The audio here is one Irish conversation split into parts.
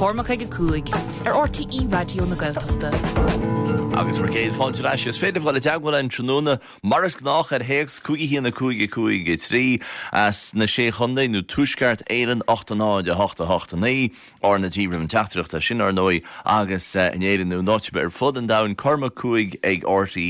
Cormac ag Cúig RTE Radio na Gaeltachta. Agus mar géad fáilte leis is féidir bhil deaghil an tróna maras gnách héex cúigi hí na cúigi trí as na sé chundé nó túisceart éan 8-8-8-8 or na ddírim teachtarachta sin ar nói agus in éidirú náitibe fud an dain Cormac Cúig ag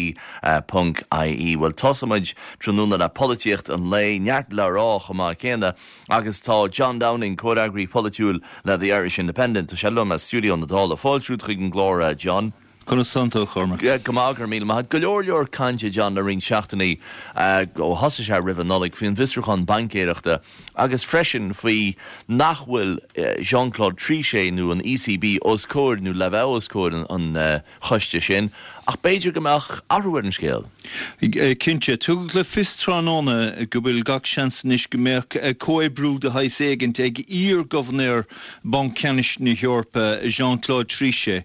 RTE.ie. Well tosamid tróna na políocht an lei neart le rá chumá céna agus tá John Downing códagrí politiúil le the Irish Independent tá sellum a studio na dála fáiltrúd chuig an glóra John. Santo Cormac. Gomágar míle má goleor cante John na ring seachtaí ó hosa sé rih nolig faoin visrúchan bancéireachta agus freisin faoi nachhfuil Jean-Claude Trichet nó an ECB oscóir nó le bheith oscóir an choiste sin ach beidir gomeach arhuiir an scéal. Cinnte tugad le fistránána go bhfuil gach seansanis go mbeadh cóibrú de haidh éigent ag ír governor Banc Ceannis na Heorpa Jean-Claude Trichet.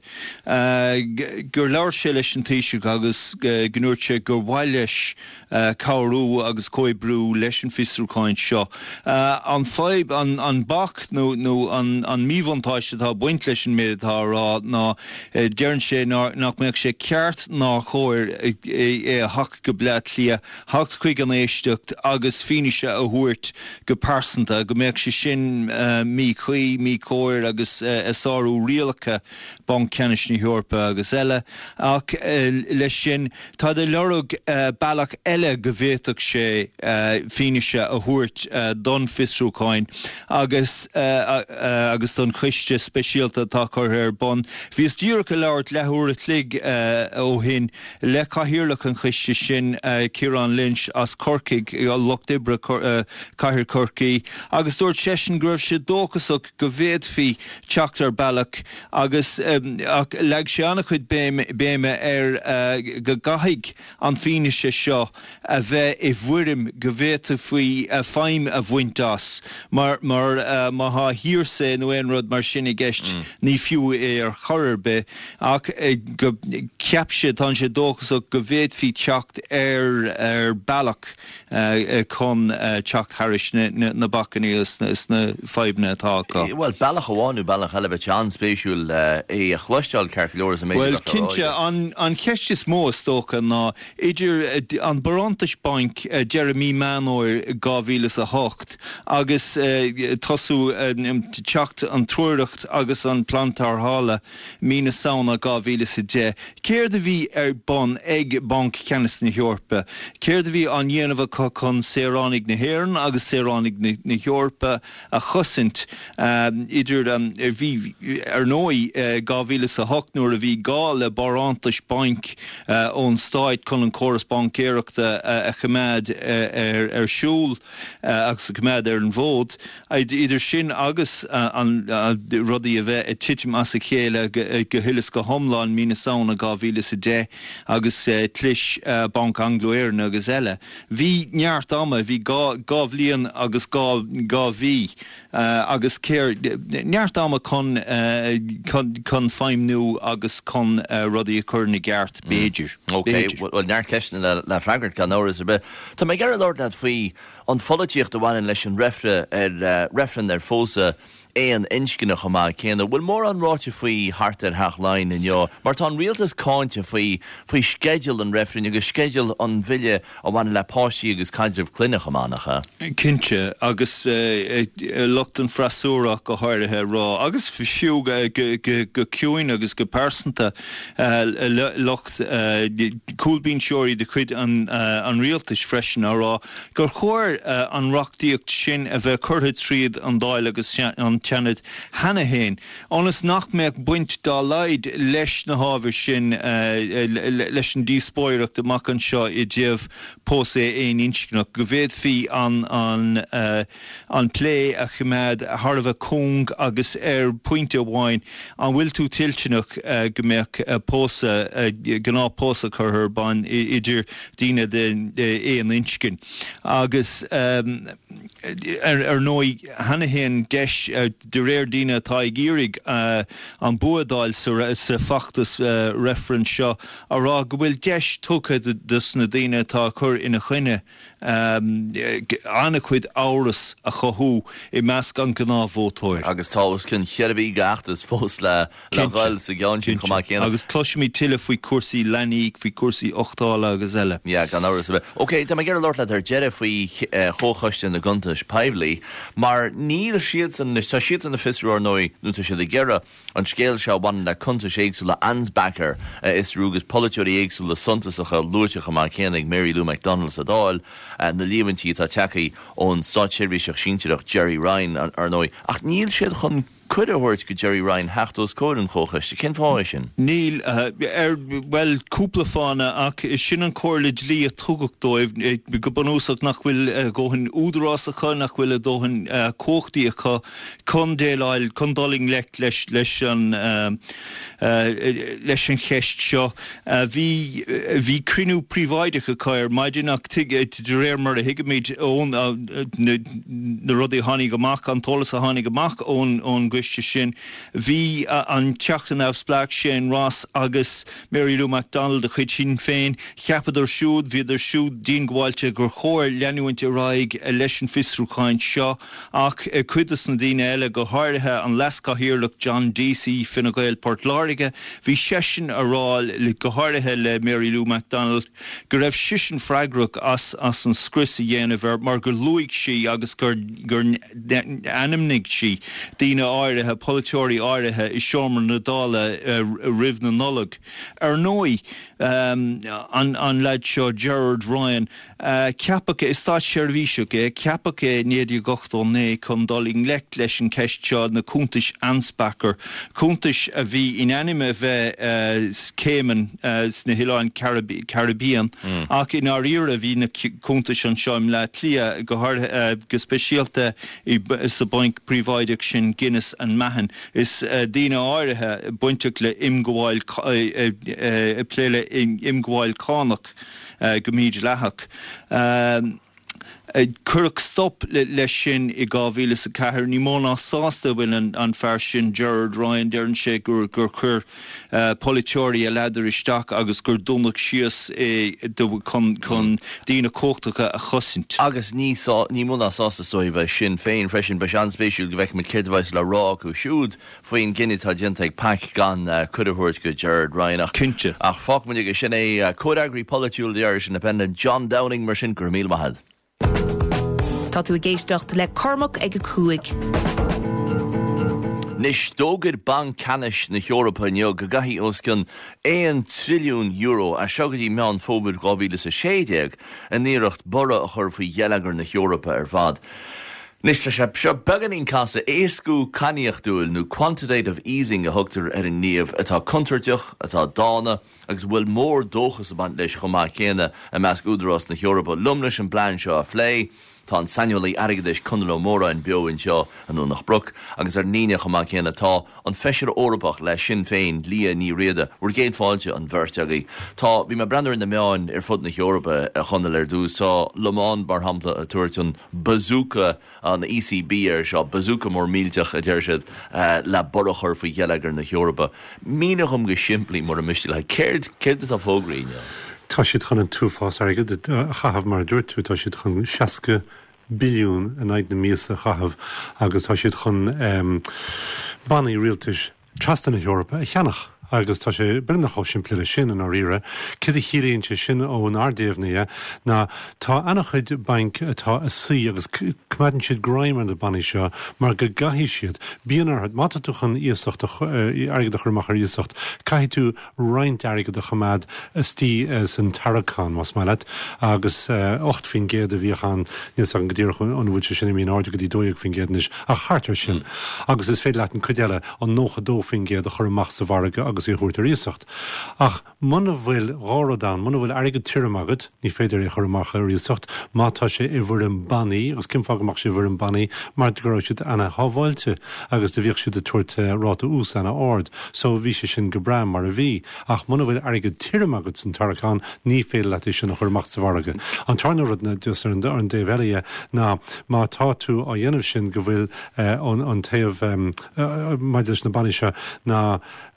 Gur leir sé leis an taoiseach agus gnúirt sé gur bhhail leis cabhrú agus cóibrú leis an fistrúcháin seo. An fáib an bach nó an míbhantáiste tá buint leis an méadtá rá ná dearann sé nach mbeadh sé ceart ná chóir hach go bleat lia hacht chuig an éisteacht agus fineise a thuirt go persanta go mbeadh sé sin mí chuí mí cóir agus sáú rialacha Banc Ceannis na Heorpa agus eile ach leis sin tá de lerug bailach eile go bhhéadach sé fineise a thuirt don fistrúcháin agus don chuiste speisialta tá chur ar bon. Bhís díreach a leirt lethúir lig ó hin le caihirirlach an chuiste sin Ciarán Lynch as Corcaig Lochdibre Caithear Corcaí agus dúirt sesin gur sé dóchasach go bhéad fí teachtar bailach agus leag sé annach chud béime go gaithigh an fineise seo a bheith I bhuirim go bhéadta faoi féim a bhaintas mar ha híorsa nó aon rud mar sin I gceist ní fiú ar choir be ach go ceapse tá sé dóchasach go bhéad fí teacht ar bailach chun teacht Harris na Bacaníos na feibne atá. Well bailach amháinú bailach eile bheith an spéisiúil é a chluisteáil cearcleoras a méid. Well cinnte an ceiste mó tócha ná idir an Barontas Bank Jeremy Manor 2008 agus tosú teacht an trúireacht agus an plantar hála mína saona 2010. Céir de bhí ar bon ag Banc Ceannis na Heorpa. Céir de bhí an dhéanamh chun Saoránaigh na Héireann agus Saoránaigh na Heorpa a chosint idir bhí ar nói 2008 nuair a bhí gá le Barontas Bank ón stáid chun an choras bancéireachta a chumad ar siúl agus a chumad ar an bhód idir sin agus an rudaí a bheith titim as a chéile go thuilis go thomláin mína saona 2010 agus tlis Banc Anglo-Éireann agus eile. Bhí neart ama bhí gá bhliain agus gá bhí agus céir neart ama chun feimnú agus chun rudaí a chur na gceart béidir. Okay, well neart ceisna le freagart gan áras a bit. Tá mé gar a lord faoi an folaíocht a bhhain leis an refren ar fósa éon inscinach amá céanna bhfuil mór an ráte faoi hart ar theachláin in jo mar tá rialtas cáinte faoi schedule an refren agus schedule an bhile a bhhain le páisí agus caidirh cluineach amánacha. Cinnte agus lucht an frasúrach go háirithe rá agus fiisiú go ciúin agus go persanta lucht cúlbín seoirí de chuid an rialtas freisin árá gur chóir an rachtaíocht sin a bheith curtha tríad an dáil agus an teanad hena héin. Anas nach meach buint dá laid leis na hábhar sin leis an díospóireacht amach an seo I déobh pósa éon inscinach go bhéad fí an plé a chumad tharbh cóng agus ar pointe amháin an bhfuil tú tiltinach go mbeadh pósa gná pósa chur ban idir daoine éon inscin. Agus ar nói hena héin deis de réir daoine atá ag iarraigh an buadáil sa fachtas referen seo a rá go bhfuil deis tucha dus na daoine atá chur ina chuine anna chuid áras a chothú I measc an gná bhótóir. Agus tálas cinn chearbhí gaachtas fós le gáil sa gáin sin chumá céanna. Agus toisiimi tiile faoi cuasaí lenaíg, faoi cuasaí 8 agus eile. Ja, gan áras bheith. Ok, tá ggéir Lord le ar deire faoi chóchaiste na guntais peibli, mar níl siad an na fisrúir nói núta siad a gera an scéil se bhain le cuntais éagsú le Ansbacher is rúgus politeorí éagsú le suntasacha luúteach má céannig Mary Lou McDonald a dáil na líomantí tá techaí ón sáitseirbhíseach sínteach Jerry Ryan ar nói. Ach níl siad chun cuidirt go Jerry Ryan heachtos códan chóchaiste cin fáis sin. Níl well cúpla fána ach sin an cóirlid lí a tugadóibh go banúsach nach bhfuil góhann údarrásacha nach bhfuil dóhann cóchtaíacha chun déáil chun dáling leis an cheist seo bhí crinú príomhaideach a cair maidinach tuige réir mar a hiigeméid ón na rudaí tháinig amach an tolas a tháinig amach ón gwiste sin hí an teachtain afsplaach sin Ross agus Mary Lou McDonald a chuid sin féin cheapadidir siúd bhíidir siúd dín gháilte gur chóir leanúint a raig leis an fisrúcháin seo ach cuidas na díine eile go háirithe an lescathaoirleach John Deasy finna gael Portláirige hí sesin a ráil le go háirithe le Mary Lou McDonald go raibh sisin freigrach as an scris a dhéanamh mar gur luigh si agus gur animnig si díine áirithe politeorí áirithe I seomar na dála ribh na nullag. Ar nói an leid seo Gerard Ryan ceapacha is tá seirbhíseach ceapacha néadú gochtón chun dáling lecht leis an ceist seo na cúntais Ansbacher. Cúntais a bhí inanime bheith Cayman na Hiláin Caribbean ach in áíre a bhí na cúntais an seoim le tlia go speisialta sa baink príomhaideach sin Guinness an Mahan is dína áirithe buinteach le imgháil pléile imgháil cánach go míid lethach. Curach stop leis sin I gáhíle sa cethir ní móna sásta bhfuil an fear sin Gerard Ryan dearann sé gur chur politeorí a leidir isteach agus gur dúnach sios chun dína cóchtacha a chosint. Agus ní móna sásta sóibh sin féin freisin be an spéisiúil go bheith mit céadmhaid le rá go siúd faoin Guinea tá déantaigh pac gan cuidirt go Gerard Ryan ach Cinte. Ach fácmhaide go sin códagraí politiúil deir sin na John Downing mar sin gur míl maithad. Tá tú géisteacht le Cormac ag a cúig. Nis dógad bank canis na Europa neo go gaithí oscin €1 trilliún a seogadí meán fómhid gábhíle sa séideag a níireacht bora a chur faoi dhéalagar na Europa ar fad. Nis tá seo beganín casa éascú caníochtúil nó quantitative easing a thugtar ar an níomh atá contarteach atá dána agus bhfuil mór dóchas a bant leis chumá chéine a measc údarrás na Europa lumnes an bláin seo a phlé tá an sanualaí airgeadéis chunaló móra an beoin seo anú nach bruc agus ar níine chumá chéine tá an feisir órappach le sin féin lia ní riada bhfuair géad fáilte an bhirteagaí. Tá bhí me brandar in na meáin ar fud na Europa a chunal ar dús tá Lemán bar hampla a tuairtún bazooka an ECB ar seo bazooka mór mílteach a deir siad le borachar faoi dhéalagar na Europa. Mínachum go siimplí mór a mistí le céird a fógraíne. Tá siad chun an túfás aige chahabh mar dúirtú tá siad chun 60 billiún in aid na míosa chahabh agus tá siad chun bannaí rialtais trastan na Europa a cheannach. Agus tá sé brenach ó siimplile sin an áíre, cid a chiíonnte sin ó an ardéomhnaí na tá annachchuid bank atá a sí agus cumadan siad graim an na bannaí seo mar go gaithí siad bíonar mata tuchan íosacht airgad a churmachar íosacht caithí tú roint airgad a chamad tí san Tarachán mas maiile agus 8 fin géad a bhíchan níos an godíirech an bhúte sin íon áide go dtí dóigh fin géadnis a chartar sin agus is féidir leat an chuideile an nócha dó fin géad a churmach sa bharga agus í chuirtar íosacht. Ach muna bhfuil ráradán, muna bhfuil airgad tíramagad ní féidir é churmach ar íosacht mátá sé i bhfuir an bannaí agus cimfágamach sé bhfuir an bannaí mar go raibh siad anna hábháilte agus de bhíoh siad a tuairt ráta ús anna áard so bhí sé sin go bream mar a bhí ach muna bhfuil airgad tíramagad san Tarachán ní féidir leat sin a churmach sa bharga. An tarnarad dus ar an déhheile ná má tá tú á dhéanamh sin go bhfuil an taobh maidir na bannaí seo ná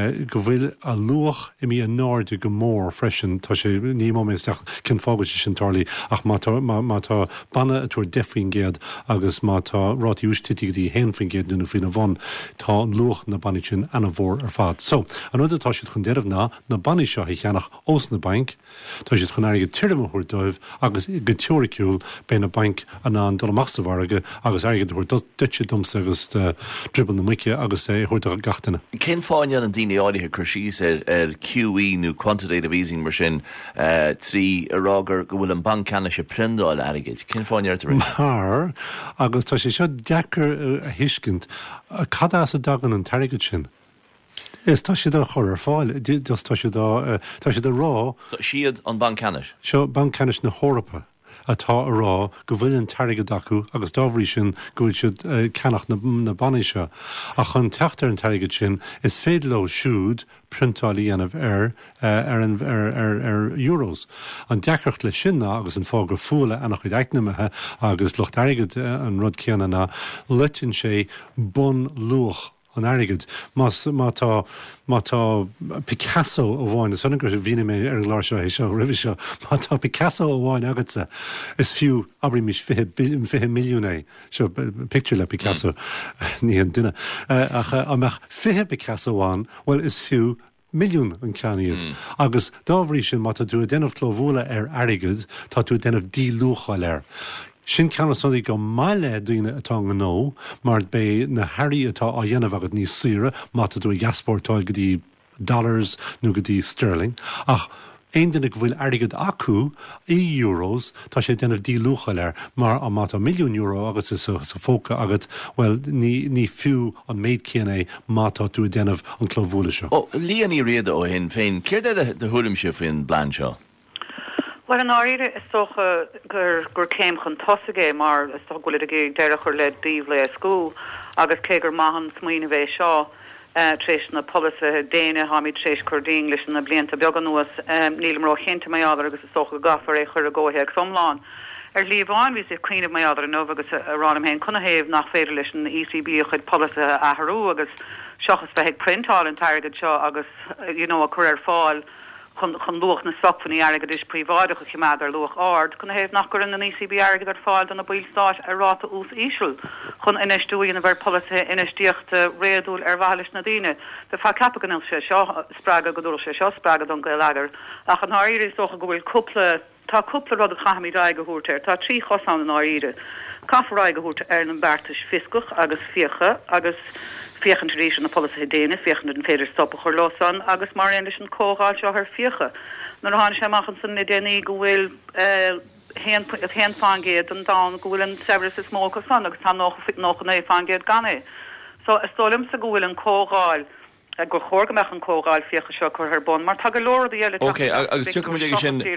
go bhfuil a luach I mí an náirde go mór freisin tá sé ní méisteach cin fágad sin tarlaí ach má tá banna a túair defrion géad agus má tá rátaí ústití dí henfrin géad nuna fao na bhain tá luach na banna sin anna bhór ar fad. So, an nuair tá siad chun deireadh na banna seo I cheannach os na bank, tá siad chun airige tirimúir dóibh agus go teoriciúil be na bank an dul amachsahharige agus airige dúir duitse dumsa agus dribban na muice agus chuirteach gatainna. Cén fáin an daoine áirithe chuirsís ar QE nó quantitative easing mar sin trí arágur go bhfuil an banc ceanna sé prindáil airigid. Cén fáin ar Mar agus tá sé seo deacar a hiiscint cad as a dagan an tairigid sin. Is tá sé a chur ar fáil, tá sé rá. Siad an banc ceannis? Seo banc ceannis na Hórapa. Atá a rá go bhfuil an tairigid acu agus dábhrí sin go bhfuil siad ceannach na banna seo. A chun teachtar an tairigid sin is féad le siúd printáilí anamh ar euros. An deachart le sinna agus an fágur fúla annach chuid eicnimethe agus locht airigid an rud ceanna na lutin sé bun luach an airigid. Má tá Picasso ó bháin, sanna gur bhíine mé ar láir seo seo rih seo, má tá Picasso ó bháin agatsa is fiú abrí mis 5 milliún seo picture le Picasso ní an duine. Amach 5 Picasso bháin, well is fiú milliún an ceanniad. Agus dábhrí sin má tá tú a déanamh clómhúla ar airigid, tá tú a déanamh dílúchail ar. Sin ceanna sodaí go maiile duine atá an nó, mar bé na hairí atá á dhéanamh agad níos suire, má tá tú a gaspórtáil go dtí dollars nó go dtí sterling, ach ein duine go bhfuil airigid acu I euros, tá sé déanamh dílúchail ar, mar a má tá milliún euro agus is sa fóca agad, well, ní fiú an méid céanna má tá tú a déanamh an clómhúla seo. Líoní riada ó hin féin, céir de thuúrim se faoin blann seo? Well, an áire is socha gur céim chun tosagé mar is so gofuil a deirechar le díomh le scúl agus cé gur maithan smaoine bheith seo tréis na polisa déine haid tréis chudín leis na blianta beagán nuas nílam rá chénta mé ábhar agus is socha gafar é chur a ggóthe ag somláán. Ar líomháin bhís cuioineh mé ábhar nó agus aránam héin chuna héamh nach féidir leis an ECB chud polisa athrú agus seochas bheith printáil an tairgad seo agus a chur ar fáil chun luach na sopfaní airgad is príváide chu chiméad ar luach ard, chun héamh nach gur an ECB airgad ar fáil don na bílstáit ar ráta ús ísisiúil chun inistúíon a bhar polisa inistíochta réadúil ar bhailis na daine. De fá capaganil sé seo sppraga godúil sé seo sppraga don go leagar. Ach an áirí socha go bhfuil cúpla rud a chahamí raig go húirteir, tá trí chosán an áíre. Cafaráig go húirte ar an bertas fiscuch agus fiocha agus fiochan éis na polisa déine, fiochan an féidir stoppa chur losan agus mar leis an cógáil seo ar fiocha. Nar hána sé machchan san na déine go bhfuil hen fangéad an dá go bhfuil an severas is mó go san agus tá noch an é fangéad gané. So is stolim sa go bhfuil an cógáil gur chógameach an cógáil fiocha seo chu bon, mar tag lór a dhéile. Okay, agus tuaig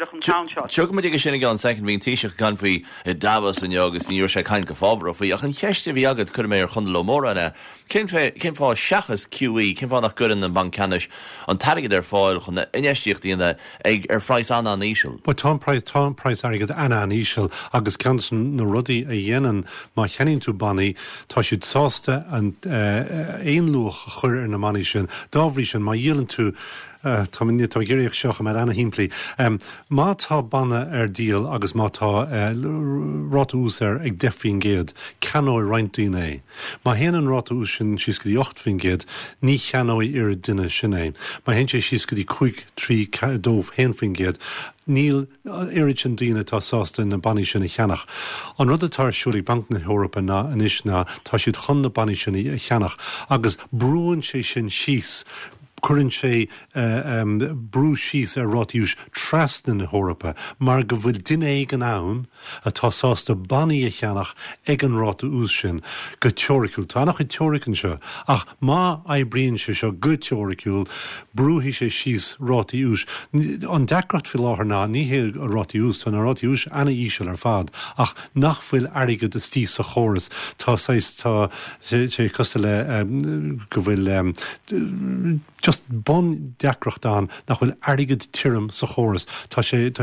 sin an second bhín tíiseach gan faoi Davos an agus níor sé caiin go fábhar faoi ach an cheiste bhí agad chur mé ar chun lomórna. Cin fá seachas QE, cin fá nach gurann an banc ceannis an taigad ar fáil chun inéistíocht íonna ag ar phráis an ísisiil. Ba tá práis airgad an ísisiil agus ceansan na rudaí a dhéanaan má cheann tú bannaí tá siad sásta an éon luach chur ar na maní sin. Dábhrí sin má dhéanann tú tá géireach seocha mar anna himplaí. Má tá banna ar díal agus má tá rátaús ar ag 10 géad ceanóid rointíine. Má héanaan rátaús sin síos go dtí 8 géad ní cheanóid ar duine sinné. Má hen sé síos go dtí 5 dómh 10 géad. Níl éiri an díine tá sásta na banní sinna cheannach. An rud atá siúlaí Banc na Eorpa ná inis ná tá siad chun na banní sinna cheannach agus brúann sé sin síos chuann sé brú síos ar rátaíús trasna na Eorpa, mar go bhfuil duine ag an ann atá sásta banní a cheannach ag an rátaús sin go teoriciúil. Tá nach teoricin seo ach má éibrionn sé seo go teoriciúil brúhí sé síos rátaíús. An deacrat fi láthair ná ní hé a rátaíús tá na rátaíús anna ísisiil ar fad ach nach bhfuil airgad is tí sa chóras tá sé costa le go bhfuil just just bon deacrochtán nach bhfuil airgid tírim sa chóras tá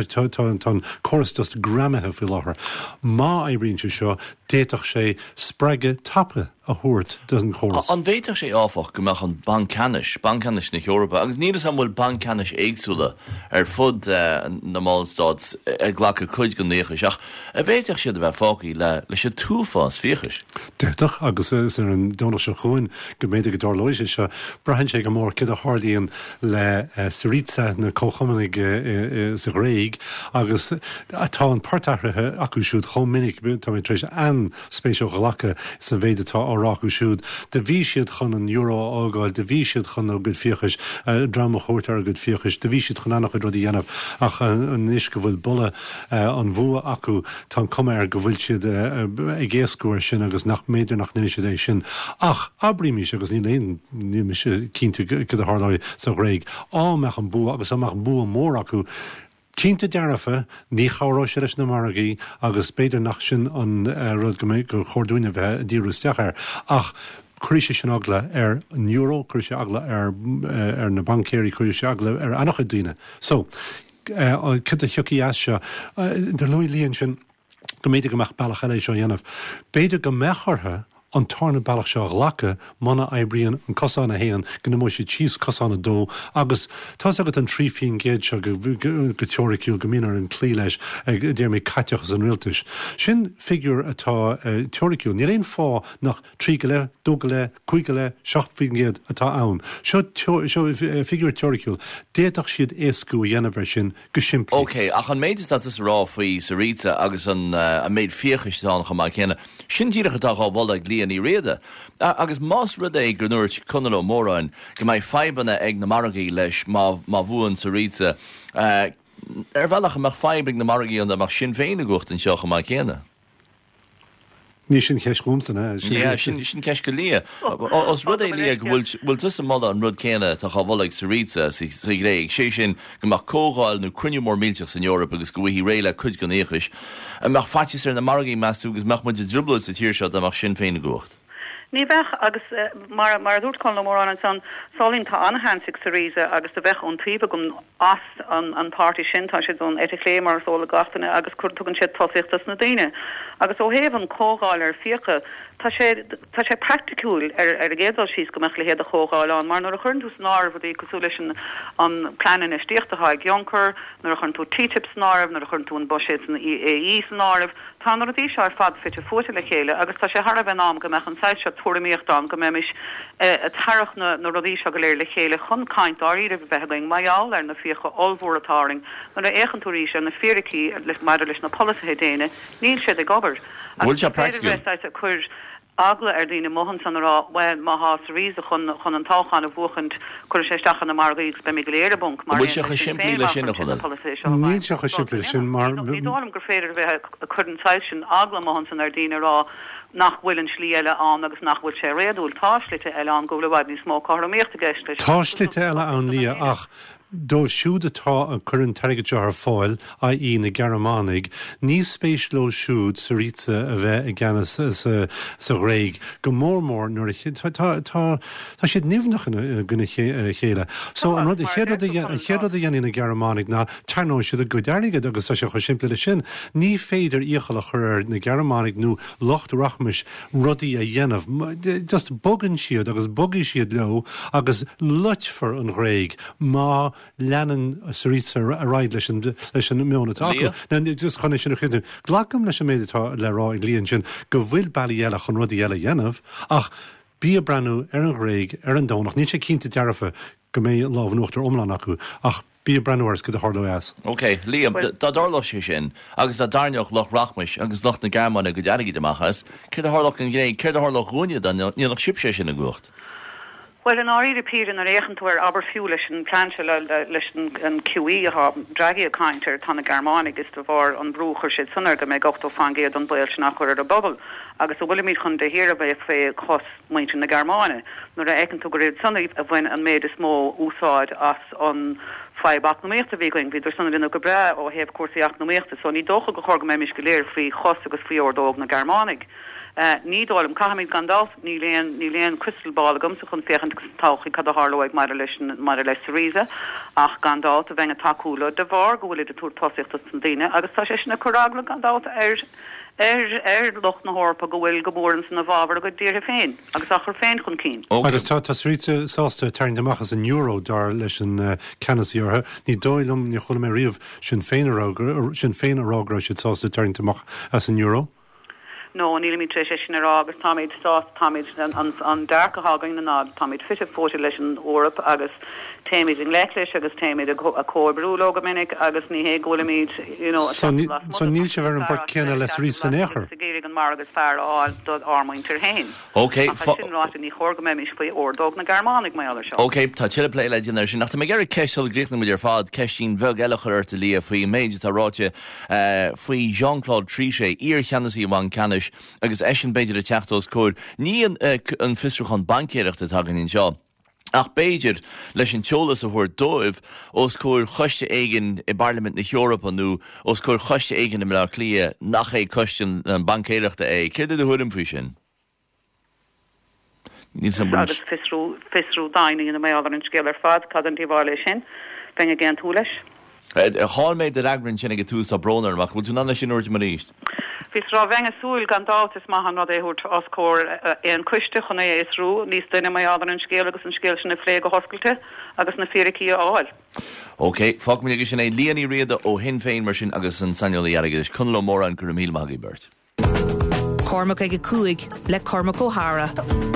chóras just gramathe fi láthair. Má éiríonn seo déach sé spreige tappe a thuirt doesn't chóras. An bhéiteach sé áfach go meach an bancanis na Europa, agus níras an bhfuil bancanis éagsúla fud na Málstad ghlacha chuid go néchas ach a bhéiteach siad a bheith fágaí le sé túfás fichas. Déach agus is an donna se chuin go méidir go dálóise se brehan sé go mór cid a hálíonn le sarísa na cóchamannig sa réig agus atá an páirtathe acu siúd chomininic tá mé trééis an spéisio ghlacha sa bhéidetá áráú siúd. De bhí siad chun an euro ágáil, de bhí siad chun a go fichas drama chóirtar a go fichas, de bhí siad chun annach rudí dhéanamh ach an is go bhfuil bulle an bhua acu tá cumir go bhfuil siad i ggéascúir sin agus nach méidir nach nine siad é sin. Ach abríimi agus ní léon ní se cínta go a háláid sa réig meach an bua agus amach bua mór acu. Cínta dearafa ní chárá sé leis na margaí agus beidir nach sin an rud go méid go chordúine bheith díústeachar ach chuise sin agla an euro, chuise agla na bancéirí, chuise agla annach a daine. So cid a thiocií seo de luí líonn sin go méidir go meach bailach eile seo dhéanamh. Beidir go mechartha an tarna bailach seo ghlacha mana éibrion an cosána héan go mó sé tíos cosána dó agus tá agad an trífion géad seo go teoriciúil go mínar an clí leis déir mé caiteachchas an rialtas. Sin figúr atá teoriciúil, ní réon fá nach 3 go le, 2 go le, 5 go le, 7 géad atá ann. Seo figúr teoriciúil, déadach siad éascú dhéanamh sin go siimplí. Ok, ach an méid is rá faoi sarísa agus an méid fiochastáin go mai chéine. Sin tíireach atá bhil ag líon í réide. Agus más rud é gur nuirt chunal ó móráin go mbeidh feibanna ag na margaí leis má bhuain sarísa. Bhealach amach feibrig na margaí an amach sin féin agat an seo go mai chéine. Ní sin ceisúmsanna sin ceis go lí. Os rud é lí bhfuil tu sem mala an rud céine tá bhla ag sarísa réig sé sin go mar cógáil nó crunne mór míteach san Europa agus go bhí réile chud go néchas. Amach fatis ar na margaí meú agus meach muid dribble sa tíir seo amach sin féin agat. Ní bheith agus mar dút con mór an san solín tá anhansig sa rísa agus a bheith ón tríbe gom as an party sin tá sé don etiklémar sóla gatainna agus chuirtugann siad toíochttas na daine. Agus ó héh an cógáil ar ficha tá sé practicúil ar a géadal síos go meach le héad a chógáilán, mar nar a chun tús nárbh í cosú leis an planan istíochtatha ag Jonker, nar a chun tú TTIP snarb, nar a chun tú an bosit an EAE snarb, tá nar a dí se ar fad fitte fóta le chéile, agus tá sé Har bhenám go meach an seid se tuaíochtán go méis a tarach na rodí se go léir le chéile chun caiint áíre bheing maiall ar na fiocha olhóratáring, nar a échantúí se na féraí leis maidir leis na policy déine, níl sé a gobar. Bhfuil se practicúil. Chuir agla ar dtíine mohan san rá bhfuil má rísa chun an táchan a bhuachant chuir séisteach na margaí be mé léirbunk mar bhfuil se siimplí le sin chuil. Ní se siimplí sin mar dám gur féidir bheith chun táil sin agla mohan san ar dtíine rá nach bhfuiln slí eile an agus nach bhfuil sé réadúil táislite eile an go bhfuil ní smó choméochtta geiste. Táislite eile an lí ach dó siúd atá an chun teige ar fáil i na Germánig, níos spéisló siúd sa ríte a bheith i gceanna sa réig go mór nuair tá siad nimhnach gona chéile. So an rud chéad a dhéanaí na Germánig ná tarnó siad a go deirigad agus tá sé chu siimplí le sin, ní féidir íochail a chuir na Germánig nó lochtrachmis rudaí a dhéanamh, just bogan siad agus bogaí siad leo agus luitfar an réig má leanan sarísa a raid leis an ménatá. Just chuna sin chuú. Glacham leis méidetá le rá ag líonn sin go bhfuil bailí eile chun rudí eile dhéanamh ach bí a brenn ar an réig ar an dónach ní sé cinnta dearafa go mé lábhnúachtar omlan acu ach bí a brennhairs go a hardóas. Ok, Liam, dá darlach sé sin, agus dá darneoch loch rachmis, agus loch na Germána go dearigi amachas, céir a hardlach an gréig, céir a hardlach gúine nílach sib sé sin a gúcht. Well, an áí repír an réchanúir aberfiú leis an planse leis an QE a dragi a kainter tanna Germánig is de bhar an brúchar siid sunnar go mé gochtó fangéad an bail sin nach chuir a bobbal. Agus a bhfuil míid chun de hir a bheith fé chos muinte na Germáne. Nuair a eicentú go réad sunna a bhain an méid is mó úsáid as an feibach na méta bhíing, híidir sanna in go bre ó hebh cuasaíach na méta, so ní dócha go chorga mé mis go léir fao chos agus fiordóg na Germánig. Ní dólam caiimiid gandát ní léon crystal ball agam sa chun féchan táchaí cad a hálaigh mar leis ríise ach gandát a bheith a takeúla de bhar go bhfuil de túr tosaíocht san daine agus tá sé sinna chorágla gandát loch na hórpa go bhfuil gomórn san na bhábhar go dtíir féin agus achar féin chun cín. Agus tá sríte sásta teirn deachchas an euro dar leis an canasíortha ní dóilm ní chuna mé riamh sin féin arágra si sásta teirn deach as an euro. No, níl mí tre sin ará agus táid táid an darcha hágain na nád táid fi fóte leis an Orp agus téimiid in leis agus téimiid a cóbrú go minic agus ní hé golamíid So níl se bhar an bart céanna leis rí san éair. Géir an mar agus fear áil dod armhaintir hain. Okay, sinráta ní chóga mé mis faoi ordóg na Germánig mé seo. Okay, tá tiile play le dinar sin nach mé gar ceisiil gríchna muidir fád ceistín bheh eileachir a lí faoi méid aráte faoi Jean-Claude Trichet ír cheanasí bhain canis agus sin beidir a teachtos cóir ní an fistruchan bancéireachta tagan in seo. Ach Beiidir leis an teolas a bhuair dóibh os cóir choiste éigen I Parliament na Europa nó os cóir choiste éigen na mla clia nach é costin an bancéireachta é. Céir a thuirim faoi sin? Agus fisrú daine in na méágar an scéal fad cad an tíbháile sin feng a géan túleis. Háil méid de ragrann sinna go túús a bronar ach bhil tú anna sin úirt mar ríist. Fis rá bheng a súil gandát is maithan rud éút oscóir an cuiste chun é is rú níos duine mé ádan an scéal agus an scéal sin na phlé go hoscailte agus na féraí áil. Ok, fág mé agus sin é líanaí riada ó hin féin mar sin agus an sanolaí agus chunla mór an gur míl magí bert. Cormac ag cuaig le Cormac O'Hara.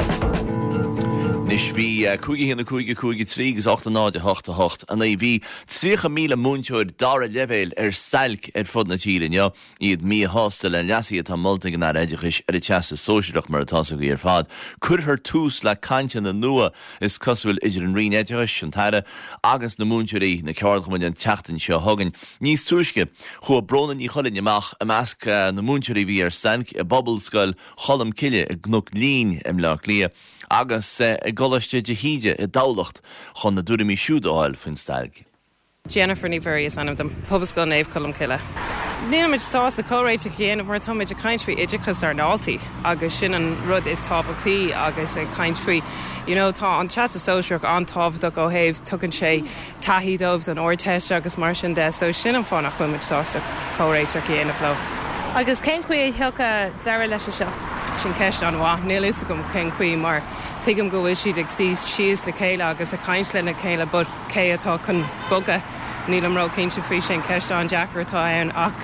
Nis bhí cúigi hína cúigi trí agus 8 a bhí 3,000 múnteir dar a levéil stailc fud na tírin, iad mí hostel an leasí atá molting an aideachis a teasta sóisiach mar atá go fad. Cuirthar tús le caiinte na nua is cosfuil idir an rion aideachis an taire agus na múnteirí na ceartchamuid an teachtain seo hagan. Níos túisce chu bronan í cholann amach a measc na múnteirí bhí stailc a bobbelscoil cholam ciile a gnúc lín im le lia. Agus goláiste de híide I dálacht chun na dúramí siúdáil fin stailg. Jennifer ní various anam dem pubsco naomh colm ciile. Níimiid sás a córéite chéanamh mar thoid a caiintfuí idirchas ar náiltaí agus sin an rud is tábhachtaí agus a caiintfuí. Tá an teas a sóisiach an tábhach ó héh tugann sé taithídómh an orteiste agus mar sin de, so sin an fána chuimiid sás a córéite chéanamh lo. Agus cén chuí theocha deara leis seo. Sin ceist an bhá, níl is gom cén chuí mar tuigim go bhfuil siad ag síos le céile agus a caiint le na céile bud cé atá chun buga níl am rá cén se fao sin ceist an Jackar atá ann ach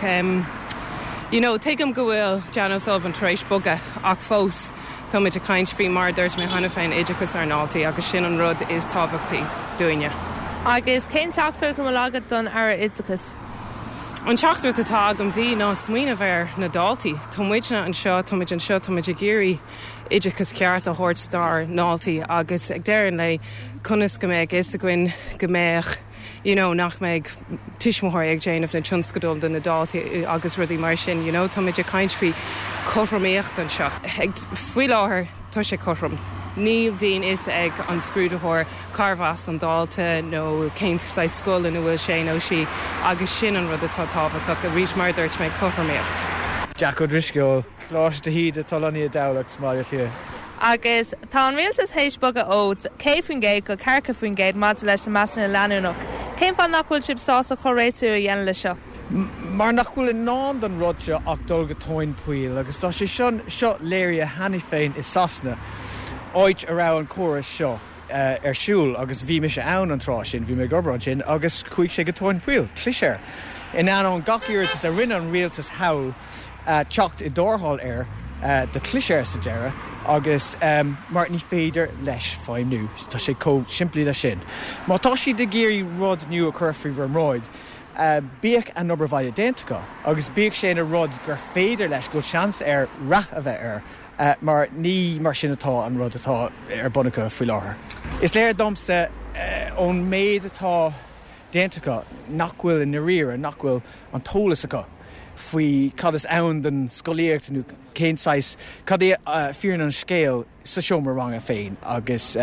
tuigim go bhfuil Jan O'Sullivan tréis buga ach fós táid a caiint fao mar dúirt mé hana féin idirchas ar náiltaí agus sin an rud is tábhachtaí dúine. Agus cén teachtar go lágad don ar idirchas. An teachtar atá agamdí ná smaoine bhar na dáltaí, Támuidna an seo táid a géirí idirchas ceart a thuirt star náiltaí agus ag déireann le conas go méid is a gcuin go méach nach méid tiismóthir ag déanamh na tionscadul den na dáltaí agus rudí mar sin, táid a caiint fao chothraméocht an seo. Ag faoi láthair tá sé chothram. Ní bhíon is ag an scrúdathir carhas an dáilta nó céintá scoil in bhfuil sé nó si agus sin an rud atá tábhaach a rís mar dúirt méid chothraméocht. Jack O'Driscoll, chláiste híad a talaní a dalag smáile fiú. Agus tá an rialtas hééis bugad ód, cé faoin géad go cearcha faoin géad má leis na measna leanúnach. Céim fan nachhfuil sib sása choréitú a dhéana le seo. Mar nachhfuil in ná an rud seo ach dul go tóin puil, agus tá sé seo léir a hanig féin is sasna. Oid ará an choras seo siúil agus bhí me se ann an trá sin, bhí me gobar an sin, agus chuig sé go tóin puil, cliséir. In an gaíirtas a rinne an rialtas hail teacht I dórthall de cliséir sa deire, agus mar ní féidir leis fáimnú. Tá sé siimplí le sin. Má tá si de géirí rud nniu a chuirfaí bhróid, bíoh an nobar bhaile déntacha, agus bíoh sé a rud gur féidir leis go seans rath a bheith mar ní mar sin atá an rud atá bunacha faoi láthair. Is léir domsa ón méid atá déntacha nachhfuil in na riire nachhfuil an tólas acha faoi cad is ann den scoíocht nó céáis cad é fiaran an scéal sa seomar rang a féin agus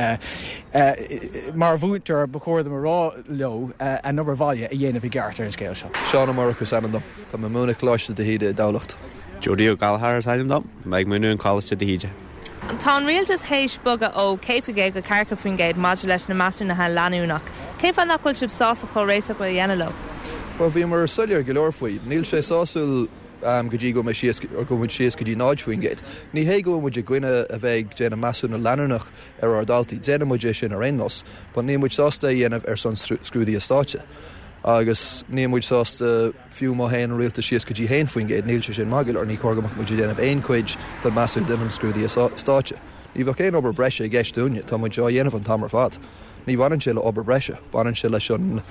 mar bhúntar ba chóir am rá lo an nobar bhaile a dhéanamh I gceartar an scéal seo. Seán Marcus Anandam, Tá múna chláiste de híide dálacht. Jodie O'Gallagher said him, Meg Moonu in college to the Hija. Tá rialtas héis buga ó céifigé go carcha faoin géad maidir leis na measú na leanúnach. Cé fan nachhfuil sib sása cho rééisach go dhéanalo? Well, bhí mar suliar go leor faoi. Níl sé sásul go dtí go sios go muid sios go dtí náid faoin géad. Ní hé go muid gcuine a bheith déana measú na leanúnach ar ardaltaí, déana muid sin ar aonnos, but ní muid sásta dhéanamh ar son scrúdaí a státe. Agus ní muid sásta fiú má héin rialta sios go dtí héin faoin géad, níl sé sin magail ar ní corgamach muid déanamh aon chuid don measú denam scrúdaí a státe. Ní bheith céin obair breise i gceistúne, tá muid seo dhéanamh an tamar fad. Ní bhanan se le obair breise, banan se leis an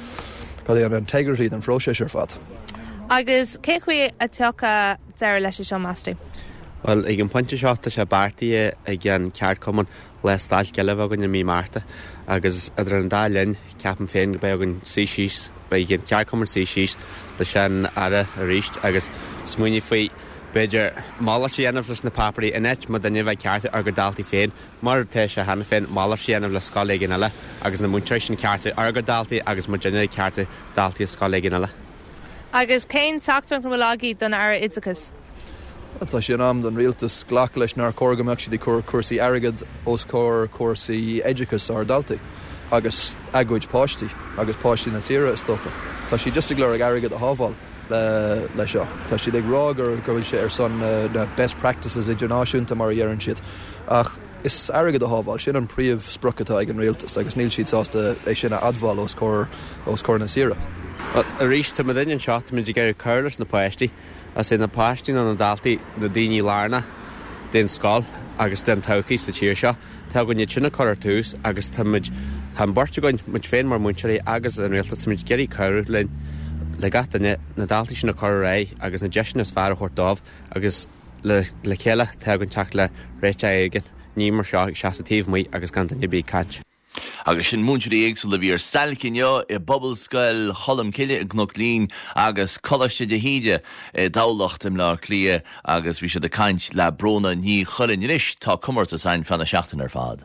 integrity den fróise ar fad. Agus cé chuí a teacha deir leis seo meastú? Well, ag an pointe seáta sé bartaí ag an ceart cuman le stáil geileh agan na mí Marta, agus idir an dálinn ceapan féin go bheith agan síís, bheith an ceart cuman síís le sin ara a ríist, agus smuoine faoi beidir mála sé dhéanamh leis na paparí inet mar daine bheith cearta ar go daltaí féin, mar te sé hena féin mála sé dhéanamh le scáil gin eile, agus na múnteir sin cearta ar go daltaí agus mar daine cearta daltaí scáil gin eile. Agus céin tactar go bhlágaí don ar Itzacus? Tá sin am don rialtas ghlach leis nar corgamach si cuasaí airgad os cuasaí Edgicus ar daltaí, agus agúid páistí, agus páistí na tíre is tócha. Tá si just a glóir ag airgad a hábháil le seo. Tá si ag rág ar go bhfuil sé ar son na best practices idirnáisiúnta mar dhearann siad. Ach is airgad a hábháil sin an príomh sprocatá ag an rialtas, agus níl siad sásta é sin a adbháil os cór na tíre. A ríist tá daine an seachta muid gur chuirlas na páistí, as in na páistí na daltaí na daoine lárna den scáil agus den tocaí sa tíir seo, tá go níid sinna choir túús agus tá muid an borte goin muid féin mar muinteí agus an rialtas muid geirí choir le gatainine na daltaí sin na choir ré agus na deisina is fear a chuirtámh agus le chéile tá gon teach le réite aigen ní mar seo seasatíomh muoi agus gan daine bí cant. Agus sin múntirí éagsúla bhí ar sailcinne i bobbal scoil cholam ciile ag gnó lín agus colaiste de híide dálacht im le clia agus bhí sé de caint le brona ní cholann ris tá cumarta sein fanna seachtain ar fad.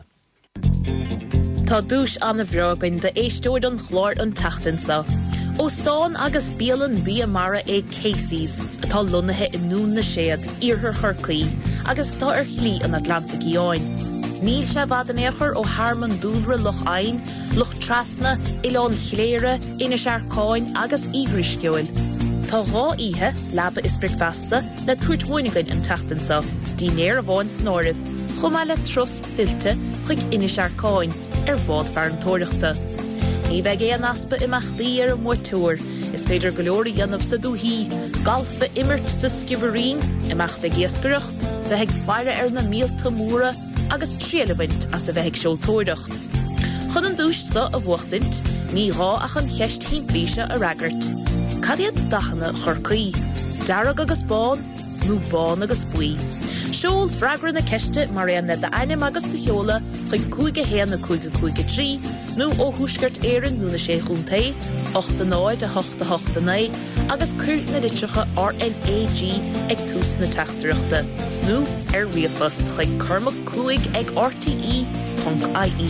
Tá dúis anna bhreagain de éistóir an chlár an taachtansa. Ó stáin agus bíalan bí amara é Casey's, atá lunathe in nún na séad iarthar churcaí agus tá ar chlí an Atlantic Iáin. Níl se bhd an éachar ó Harman dúlra loch ein, loch trasna, Ileán chléire, ina searcáin agus ígrisceúil. Tá rá ihe, labba is bricfasta, le cuairtmhainigain an taachtansa, dínéir a bháin snóirih, chumá le trus filte chuig ina searcáin ar bhád fear an tóireachta. Ní bheith é an aspa imachtaí ar an muirtúir, is féidir go leor dhéanamh sa dúthaí, galfa imirt sa scibarín, imachta géascaireacht, bheith ag feire ar na mílta múra, agus tríalabhaint as a bheith ag seoltóireacht. Chun an dúis sa a bhuachtaint, ní rá ach an cheist himplíise a ragart. Cadiad dachanna chorcaí, darag agus bán, nó bán agus buí. Seol fragra na ceiste mar an le aine agus de heola chuig cúige héan na cúige trí, nó ó thuisgart éireann nó na sé chuntaí, 8 a 8 agus cuirt na litrecha RNAG ag tús na teachtareachta, nó ar riafast chuig curmach cúig ag RTE.ie.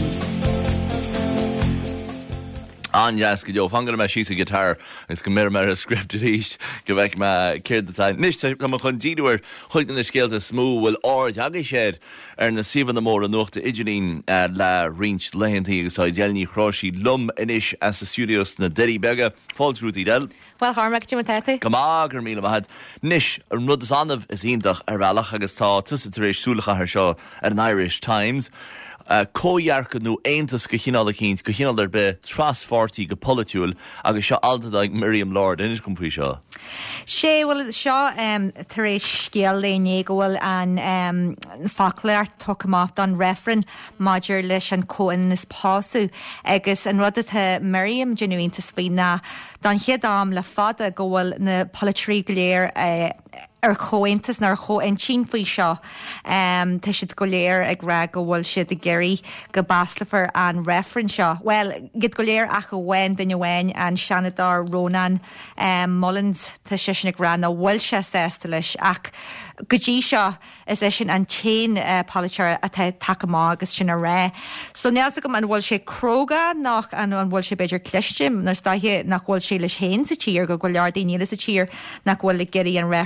Anjas go deo fangan me síos a gitar is go mir mar a scripted ríist go bheith me céir detáin. Nis tá chun díúir chuig na scéalta smú bhfuil áid agaí séad ar na siomhan na mór an nuachta idirlín le riint lehantaí agus tá dealní chráisí lum inis as sa studios na Derry Bega. Fáiltrútaí del? Well, Harmac, do you want that? Go mágur míle mahad. Nis ar rud is anmh is íondach ar bhealach agus tá tusatéis súlacha ar seo ar an Irish Times. Cóhearcha nó aontas go chinál a cínt, go chinál ar be trasfortaí go politiúil agus seo altada ag Miriam Lord inis chun faoi seo. Sé bhfuil seo tar éis scéal léné go bhfuil an faclair tocamácht an referen maidir leis an cóin is pású agus an rud atá Miriam genuíntas faoi na don chiadám le fada go bhfuil na politrí go léir ar chointas nar cho an sin faoi seo tá siad go léir ag ra go bhfuil siad a geirí go baslafar an referen seo. Well, gid go léir ach go bhain den bhain an Shanadar Ronan Mullins tá sé sin ag ra na bhfuil se sésta leis ach go dtí seo is é sin an chéin politeir atá takeá agus sin a ré. So neas go an bhfuil sé cróga nach an bhfuil sé beidir clisteim nar staithe nach bhfuil sé leis héin sa tír go leir daoine sa tír nach bhfuil le geirí an referen seo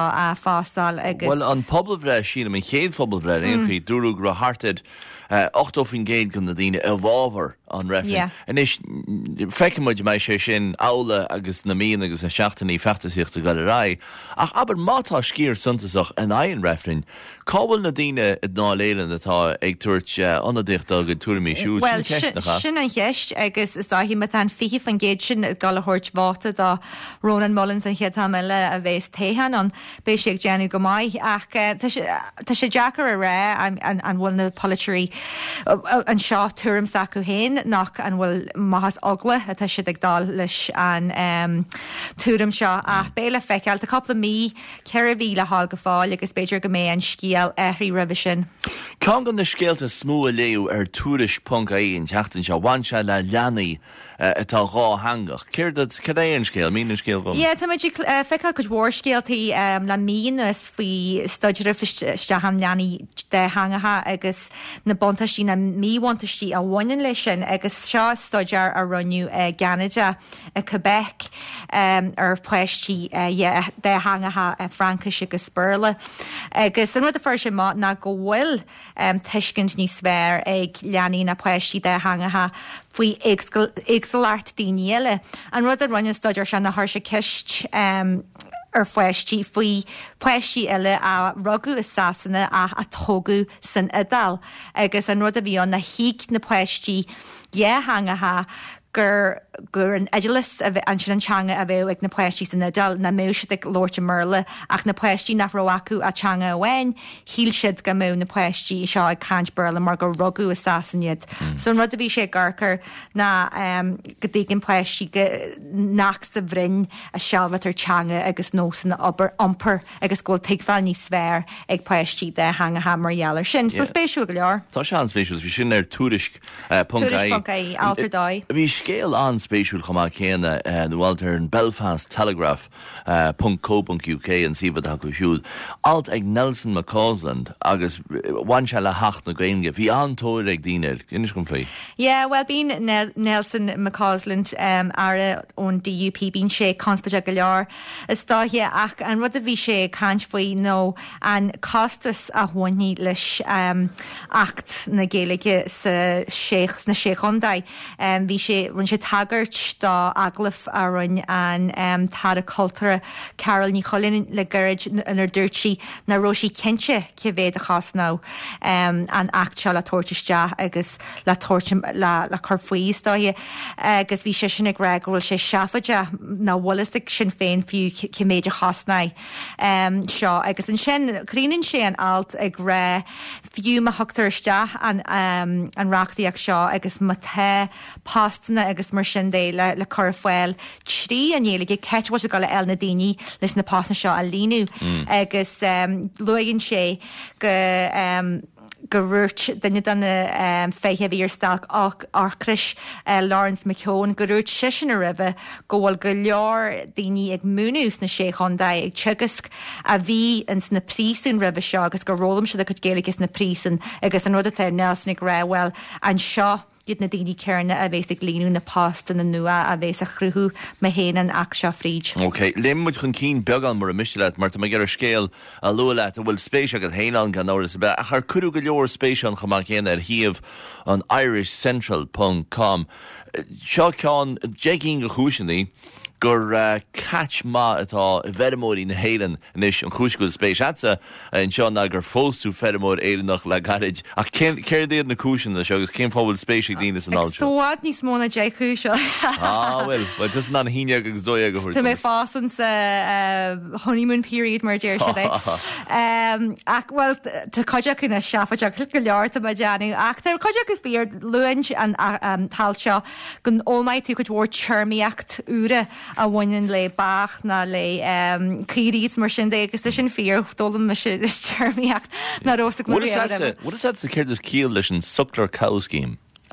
a fásal agus. Well an pobl bhre sína mé chéad pobl bhre éonchaí dúrú gra harted 8 géad gon na dtíine a bhábhar an refin. An is feicimiid mé sé sin ála agus na míon agus na seachtaí feachtasíochtta go rá. Ach aber mátá scír suntasach an aon refrin, cábhfuil na dtíine ná léilen atá ag tuairt anadíochtta go túramí siú. Well sin an cheist agus is dá hí me an fihi fan géad sin gal thuirt bháta dá Ronan Mullins an chéad meile a bhés téhan an béis sé ag déanú go maiid ach tá sé Jackar a ré an bhfuil na politeirí an seo túm sa acu héin nach an bhfuil maithas ogla atá si ag dal leis an túm seo a béle feiceil a coppla mí ceir bhí le hall go fáil agus beidir go mé an scíal éirí revision. Cá gan na scéalta smú a léú ar túris.í an teachtain seo bhainse le leanaí atá rá hangach. Céirdad cadéon scéal, mín scéal bhm? Tá feiceil go bhór scéaltaí le mínas faoi stuidir fistehan leanaí de hangatha agus na bontaistí na míhaantaistí a bhainean lei sin agus seo stuidir a runniu Canada a Quebec ar poisttí de hangatha Francais agus Spurla. Agus an rud a fir sin má na go bhfuil tuiscint níos sfr ag leanaí na poisttí de hangatha faoi éagsalart daoine an rud a runne stuidir se na thuir se ceist ar foiisttí faoi poisttí eile a rugú is sasanna a tógu san idal agus an rud a bhí an na hiic na poisttí hangatha gur an idilis an sin antanga a bheith ag na poisttí san idal na mú siad ag Lord Merle ach na poisttí nach roacu a teanga ahhain híl siad go mú na poisttí seo ag Cant Burla mar go rugú is sasaniad. So an rud a bhí sé garcar na go dtígin poisttí nach sa bhrin a sealbhat ar teanga agus nó san ompar agus ggóil pigfáil ní sfr ag poisttí de hangatha marhealar sin. So spéisiú go leor. Tá se an spéisiúil, bhí sin ar túris.í altar dóid. Bhí scéal an spéisiúil chumá chéana bhiltar an Belfast Telegraph.co.uk an sibad acu siúd. Alt ag Nelson McCausland agus bhain se le hacht na gainge. Bhí antóir ag díine. Inis chun play? Yeah, well bín Nelson McCausland ara ón DUP bín sé conspéide go leor is dáthe ach an rud a bhí sé cant faoi nó an costas a bhainní leis acht na géalaige sa séchs na séchondaid. Bhí sé run sé tagart dá aglah a run an tar a cultúra Carol ní cholinn le gairid an dúirtí na roisí cinse cevéad a chas ná an act se le tortiste agus le tortim le corfuís dáthe agus bhí sé sin ag ré gohfuil sé seafaide na bhlasig sin féin fiú ciméid a chasna seo agus an sin críann sé an alt ag ré fiú a thugtariste an reachtaíach seo agus mathe pástanna agus mar sin dé le corfuil trí an dhéalaige ceithhil a go le eil na daoine leis na pána seo a líú agus luigann sé go ruirt dunne donna féhehí ar stalk archris Lawrence McKeown go ruirt sisin a ribh go bhfuil go leor daoine ag múnús na séchondaid ag tugasc a bhí ins na prísún ribh seo agus go rólam se a go géalagus na prísan agus an rud a Nelson ag rahfuil an seo Gyd na daoine cearna a bheits ag líonú na pasta na nua a bheits a chruthú me héanaan ach seo fríd. Ok, limmuid chun cín beagán mar a miisiile mar tá gur scéal a luile a bhfuil spéise go héán gan áras a bheith a chu curú go leor spéisián chumá chéana ar thiamh an irishcentral.com. Seo ceán jegging go chúisinaí gur catch má atá fermóí na héan inis an chúscoil spéisiatsa an seo na gur fóstú fermód éannach le garid a céirdéad na cúsin na segus céim fábhfuil spéisiigh dína san áil. Táhád níos móna dé chúisio. Bhfuil just ná híine agus dóide go Tá mé fásan sa honeymoon period mar déir se ach bhfuil tá coide chuna seafaide go leir a deanú ach tar coide go fíor luint an talseo gon ómaid tú go bhór teirmíocht úra a bhainean le bach na le círíos mar sin dé agus sin fíor dólam me se teirmíocht na rósa What is that the Curtis Keel leis an Suckler cow scheme?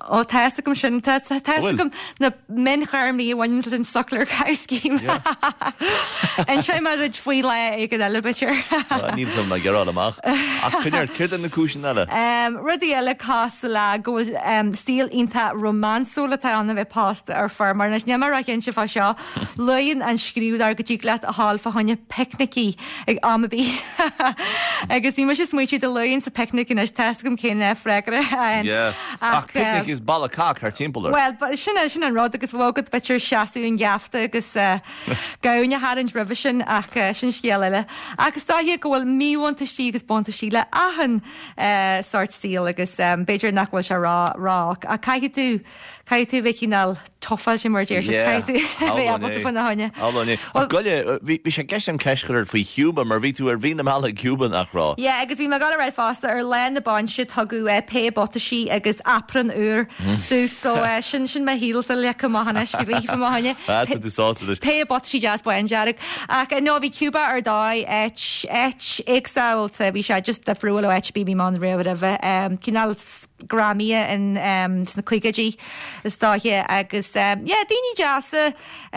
ó te gom sin gom na min charmí bhains an suckler caiiscím. An sé mar id faoi le ag an elevator. Ní sam na gerá amach. Ach chuineart chuir an na cúsin eile. Rudí eile casa le go stíl ínta románsúlatá anna bheith pasta ar farmar nas nemar a gin se fa seo leon an scríú ar go dtí leat a hall fa haine picnicí ag amabí. Agus ní mar sé smuitiú de leon sa picnic in as tescom céine fregre. Ach picnic is balla cac ar timppla. Well, sin an rud agus bhgad bitir seaú an geafta agus gaune harann revision ach sin scéile. Agus tá hi go bhfuil míhaanta sí agus bonta síle ahan sort síl agus beidir nachhfuil se rá a caiiche tú bhicínál tofail sin mar déir bhé fan haine. Goile bhí sé geistem ceisgur faoi hiúba mar ví tú ar bhí meala Cuban nach rá. Ja, agus bhí me gal raibh fásta ar len na ban si tugu pe bota sí agus apran úr dú so sin me híl a le gohanne go bhí fan haine. Pe bot sí jazz buin dearach ach nó bhí Cuba ar dá exáilte bhí sé just a friúil HB bhí man réh a bheith cinál Grammy in sna cuigadí is dáthe agus daoine jaasa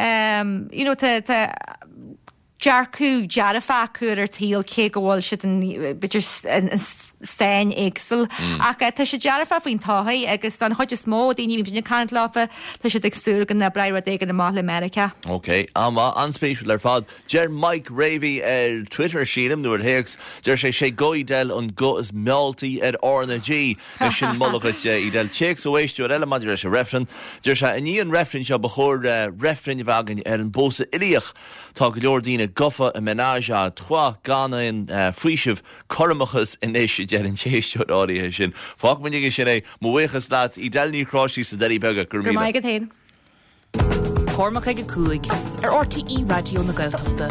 Jarcú jarafacúr ar tíal cé gohil si bitir féin éagsel ach tá sé jaraffa faoin táhaid agus an chuide smó daoine bhí cant láfa tá sé agsú gan na breir ag an mála America. Ok, ama anspéisiúil ar fad. Ger Mike Ravy ar Twitter sílim nuair héics, ger sé goidel an go is mealtaí ar orna G na sin molagad I del chéic so éistú ar eile maidir sé refren. Ger sé aníon refren se bechór refren bhagan ar an bósa ilíoch tá go leor dína gofa a menáise a trois Ghana in fríisih choramachas in éisi ger an chéistú áíthe sin. Fág man ige sin mhuichas leat I delní crosí sa deí bega gur mí. Maigad héin. Cormac ag cuaig ar RTE Radio na Gaeltachta.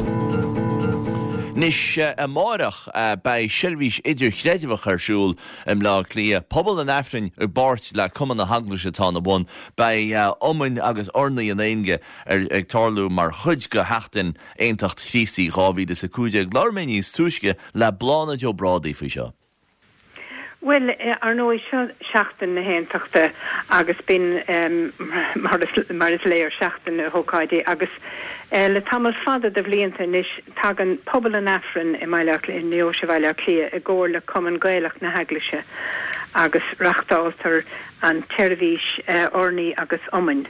Nis a márach bei sirvís idir chréidimh arsúl lá lia pobl an efrin ar bart le cuman na hanglaise tá na bun bei omin agus ornaí an éige ag tarlú mar chuid go heachtain éontacht chrísaí ráhíide sa cúide glárméní túisce le blána jo brádaí fa seo. Well, ar nó seachtain na héintachta agus bin mar is léir seachtain na hócáidí agus le tamil fada de bblianta nis tagan pobl an afran I maileach in neo se bhaile clia I ggóir le cuman gaelach na haglaise agus rachtáltar an tervís ornaí agus omin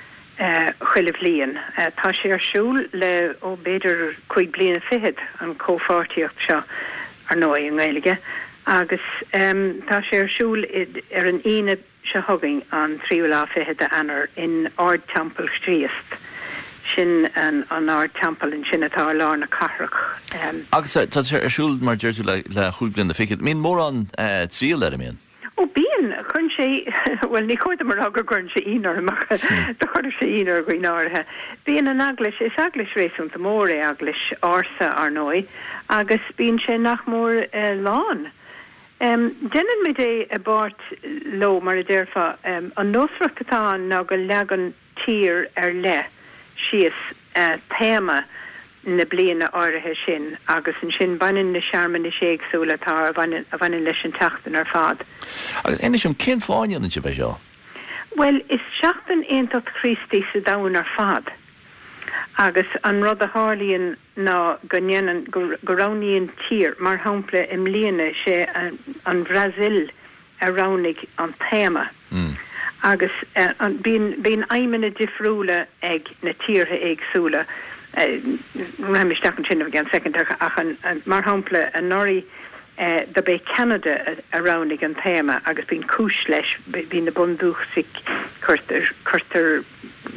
chuileh líon. Tá sé arsúl le ó beidir chuig bliana fihead an cófáirtíocht seo ar nó an gailige. Agus tá sé arsúl ar an ine se thugaing an tríúlá fihead a anar in Ard Temple Stríast. Sin an Ard Temple in sin atá lá na carach. Agus tá sé arsúl mar deirú le chuúblin na fiad. Mín mór an tríal le mion. Ó bíon chun sé well ní chuirta mar agur gunn sé ínar amach do chuir sé ínar go ínáthe. Bíon an aglis is aglis rééisúnta mór aglis ása ar nói agus bíon sé nach mór lán. Dennen me dé a bart lo mar a déirfa an nósrachtatá ná go legan tír ar le sios téma na bliana áirithe sin agus an sin banin na seaarman na séagsúlatá a bhainin leis an teachtain ar fad. Agus ina sem cin fáin an bheith seo? Well, is seachtain éontat Christí sa dain ar fad. Agus an rud a hálíonn ná gonéan go raníonn tír mar hampla im líana sé an Brazil a ránig an téma. Agus bíon aimimena difriúla ag na tírthe agsúla raimisteach an sinnah gan secondach ach an mar hampla an nóí da bé Canada a ránig an téma agus bíon cúis leis bíon na bundúchsig chuirtar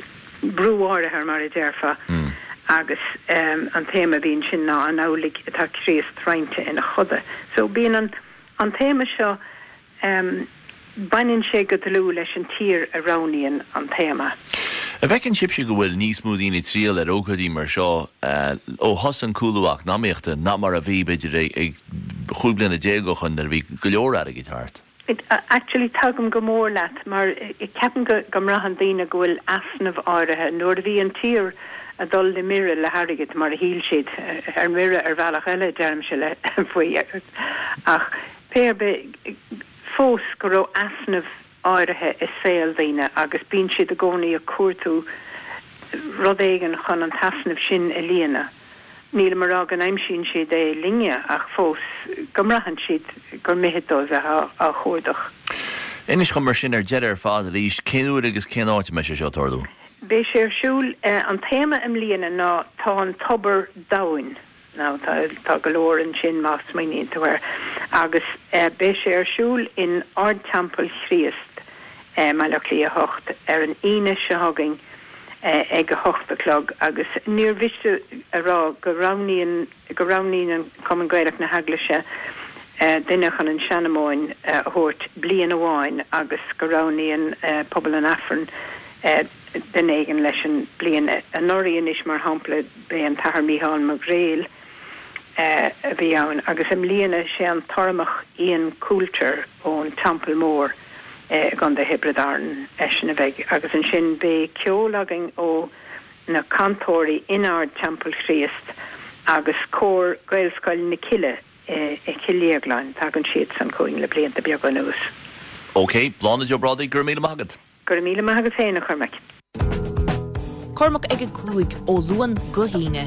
brúáire ar mar a déirfa agus an téma bhíon sin ná an álaigh atá críos treinte ina chuda. So bíon an téma seo bainin sé go dlú leis an tír a ráníonn an téma. A bhecinn sibse go bhfuil níos múdaoine tríal ar ógadí mar seo ó hosan coolúach náíochta ná mar a bhí beidir ag chuúblina déagochan ar bhí go leor ar a gitart. Actually tugam go mór leat mar I ceapan go mrahan daine gohfuil asnamh áirithe nuair bhí an tír a dul le mire le harigid mar a híl siad ar mire ar bhealach eile dearm se le faoi ach péir be fós go raibh asnamh áirithe is féil daoine agus bíonn siad a gcónaí a cuatú rud éigean chun an taisnamh sin a líana. Níl mar agan aimsíonn siad é linne ach fós gomrahan siad gur mithidós a chódach. Inis chumar sin deidir fád a rís cinú agus cináte me sé seo tordú. Bé sé arsúil an téma im líana ná tá an tobar dain. Now tá golóir an sin más maíonnta bhar agus bé sé arsúil in ard tampel chríost meach lí a hocht an ine se haging ag a hochtalog agus níor viste ará go raníon an Common Gaelach na haglaise duine chun an Shanamóin hort blian amháin agus go raníon pobl an Afran den éigen leis an blian an noríon is mar hampla bé an tahar Mícheál Mac Réal bhí ann agus am líana sé an tarmach íon culture ón Tampel Mór gan de Hebridean eisina bheith agus an sin bé ceolagin ó na cantóirí inard Tampel Chríost agus cór Gaelscoil na Cille Cilléaglain tá an siad san cóin le blianta beag an ús. OK, blána jo bradaí gur míle magad. Gur míle magad féna chumaic. Cormac ag a cúig ó luan gohíine.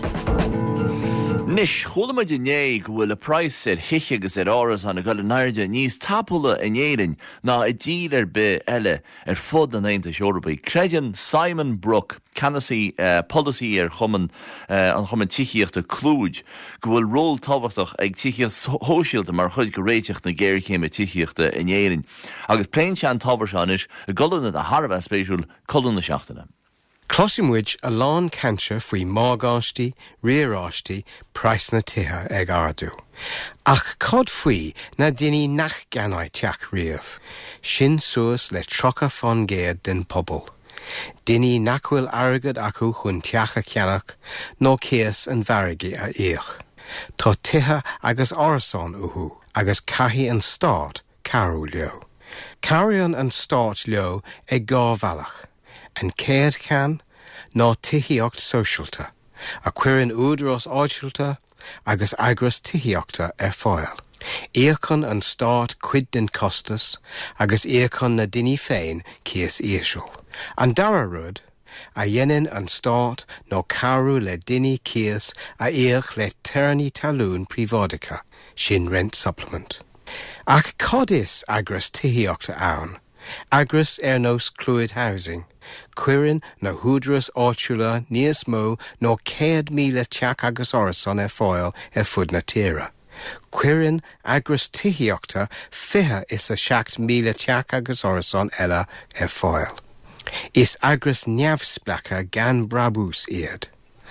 Nis chula dinné go bhfuil a price hiiche agus áras an go nairde níos tapula in éirin ná I dír be eile fud an Aontais Eorpaí. Credan Simon Brook Canasí policy chuman an chuman tiíochtta clúid go bhfuil ról táhachtach ag tiíocht hóisiilta mar chuid go réiteach na géir chéime tiíochtta in éirin. Agus plain se an tábhar seanis a golanna a Harbh spéisiúil colna seachtainna. Closimwyd a lán canse faoi mágáistí, riaráistí, price na tithe ag ardú. Ach cod faoi na duine nach ganai teach riamh, sin suas le trocha fan géad den pobl. Duine nachhfuil argad acu chun teacha ceannach nó céas an bharigi a éach. Tá tithe agus orasán uhu, agus caithí an stát carú leo. Carrion an stát leo ag gá bhealach. An céad can ná tithíocht socialta, a cuireann údras áisiilta agus agras tithíochta fáil. Éachan an stát cuid den costas agus éachan na duine féin cías éisiúil. An dara rud, a dhéanann an stát nó carú le duine cías a éach le teirní talún prívádica, sin rent supplement. Ach cod is agras tithíochta ann, agras nos clúid housing, cuireann na húdras áitiúla níos mó nó 100,000 teach agus orasán fáil fud na tíre. Cuireann agras tithíochta 27,000 teach agus orasán eile fáil. Is agras neamhsplacha gan brabús iad.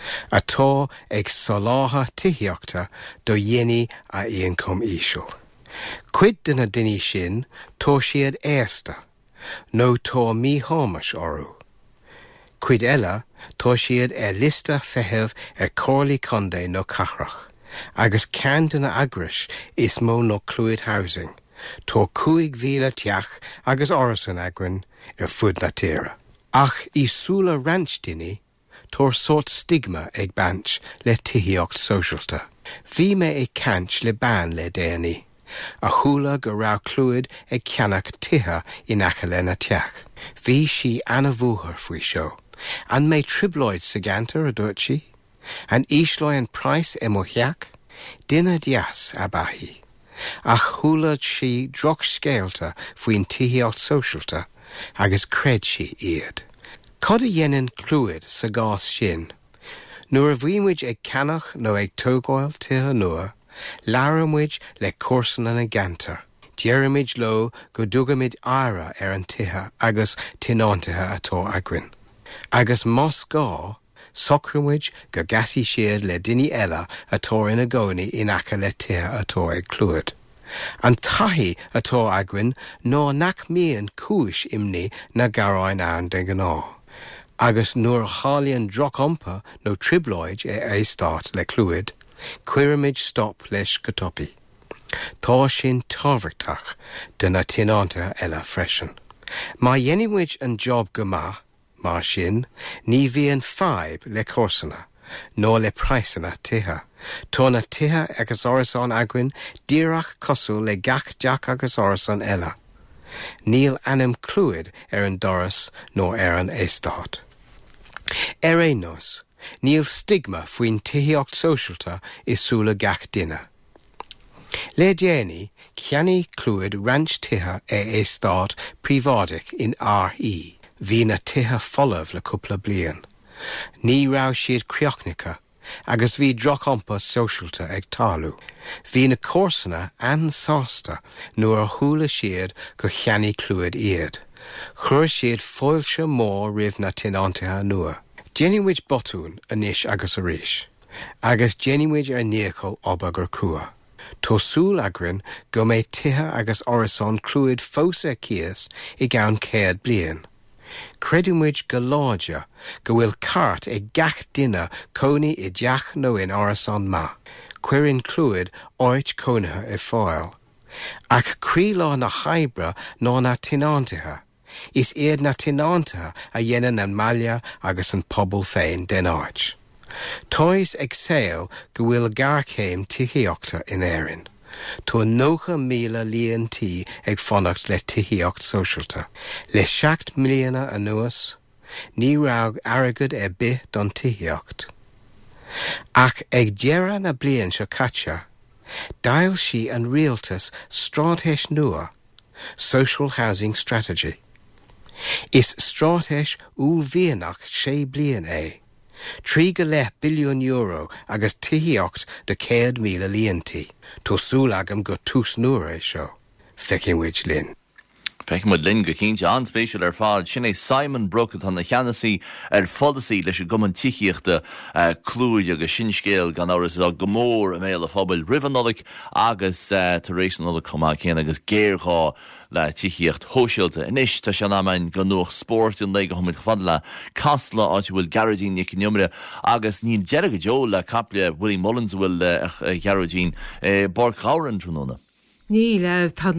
Atá ag solátha tithíochta do dhéine a íon com íseúil. Cuid den na duine sin tó siad éasta, nó tó míthámas orú. Cuid eile tó siad lista feitheamh córlaí condé nó cathrach, agus ceann den na agras is mó nó clúid housing, tó 5,000 teach agus orasán agran fud na tíre. Ach í súla ranch duine, tór sort stigma ag bant le tithíocht socialta. Bhí me ag cant le ban le déanaí. A chúla go rá clúid ag ceannach tithe in acha le na teach. Bhí si anna bhuachar faoi seo. An mé tribloid sa gantar a dúirt si. An íslóid an price mocheach. Duine dias a bahí. Ach chúlaid si droch scéalta faoin tithíocht socialta agus cred si iad. Cod a dhéanann clúid sa gás sin. Nuair a bhímuid ag ceannach nó ag tógáil tithe nua, Laramid le córsanna na gantar. Jeramid lo go dugamid ara an tithe agus tinántathe atá agrin. Agus más gá, socramid go gasí siad le duine eile atá ina gcónaí in acha le tithe atá ag clúid. An taithí atá agrin ná nach mííon cúis imní na garáin ann den gná. Agus nuair chalíonn drochampa nó tribloid éistát le clúid, cuireamid stop leis go topi. Tá sin tábhairteach de na tinánta eile freisin. Má dhéanamid an job go maith, má sin, ní bhíonn feib le córsanna, nó le praissanna tithe. Tá na tithe agus orasán agrin díreach cosú le gach deach agus orasán eile. Níl anam clúid an doras nó an éistát. É nos, níl stigma faoin tithaíocht sóisialta is súla gach duine. Le déanaí ceannaí clúid ranch tithe éistát prívádic in RE. Bhí na tithe folamh le cúpla bliain. Ní rá siad creachnacha, agus bhí drochampa sóisialta ag talú. Bhí na córsanna ansásta nuair a thúla siad go cheannaí clúid iad. Chur siad foilse mór roimh na tinántathe nua. Déanamuid botún anis agus a ríis, agus déanamuid níochail obair gur cua. Tosúil agrin go méid tithe agus orasán clúid fósa cías I gceann 100 bliain. Creidimid go láide go bhfuil cart ag gach duine cónaí I deach nó in orasán ma. Cuireann clúid áit cónathe I fáil. Ach crílá na haibra ná na tinántathe. Is iad na tinántathe a dhéanaan an maile agus an pobl féin den áit. Tois ag saoil go bhfuil garcéim tithaíochta in éireann. Tá 9,000 líon tí ag fannacht le tithaíocht sóisialta. Le 7 mbliana anuas, ní raibh airgid bith don tithaíocht. Ach ag deireadh na bliain seo caite, dail sí an rialtas strátéis nua, Social Housing Strategy. Is strátéis úlmhíonach 6 bliain é. 3 billiún euro agus tithaíocht de 100,000 líontí. Tosúil agam go tús nuair é seo. Feicimid linn. Feicimid linn go cínte anspéisiúil fád sin é Simon Brockett an na cheannasaí fodasaí leis goman tithaíochta clúid agus sin scéal gan áras a gomór a méile phobail rivanolaigh agus taréis anolaigh chumá céan agus géirchá le tithaíocht hóisialta. Inis tá sean amainn go nuach sport in le go thomid chufad le casla áit bhfuil Garradín nic niomre agus níl dearag go deo le caplia Willie Mullins bhfuil Garradín bar cháran tróna. Níl tá